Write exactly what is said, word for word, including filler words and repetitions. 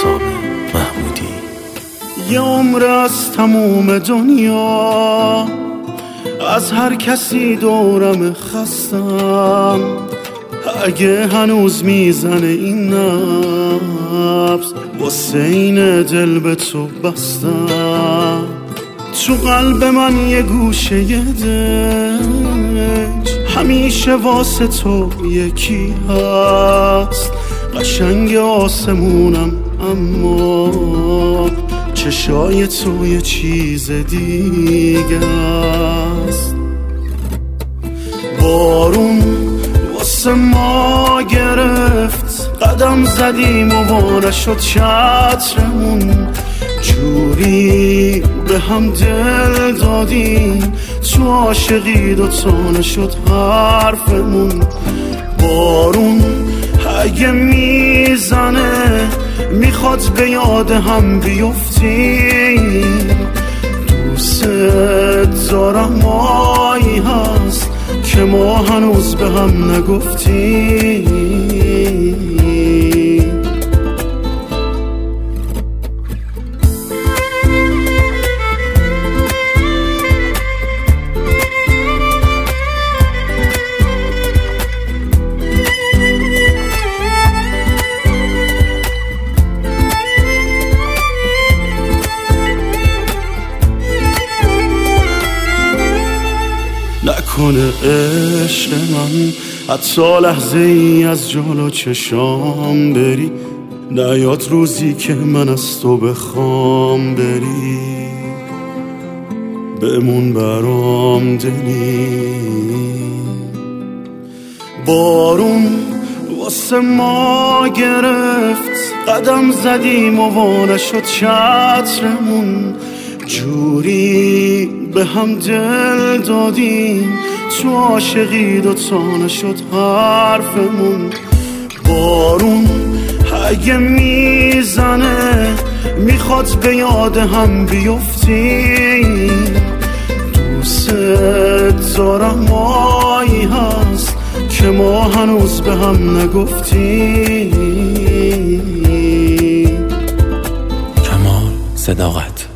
حساب محمودی. یه عمر از تموم دنیا از هر کسی دورم خستم، اگه هنوز میزنه این نبض واسه این دل به تو بستم. تو قلب من یه گوشه یه دنج همیشه واسه تو یکی هست، قشنگ آسمونم اما چشای تو یه چیز دیگه است. بارون واسه ما گرفت، قدم زدیم و وانه شد چترمون، جوری به هم دل دادیم تو عاشقی دوتا نشد حرفمون. بارون اگه میزنه میخواد به یاد هم بیفتیم، دوست دارم مایی هست که ما هنوز به هم نگفتیم. نکنه عشق من حتی لحظه ای از جلو چشام بری، نیاد روزی که من از تو بخوام بری، بمون برام دلی. بارون واسه ما گرفت، قدم زدیم و وانه شد چترمون، جوری به هم دل دادیم تو عاشقی دوتا نشد حرفمون. بارون اگه میزنه میخواد به یاد هم بیفتیم، دوست دارم مایی هست که ما هنوز به هم نگفتیم. کمال صداقت.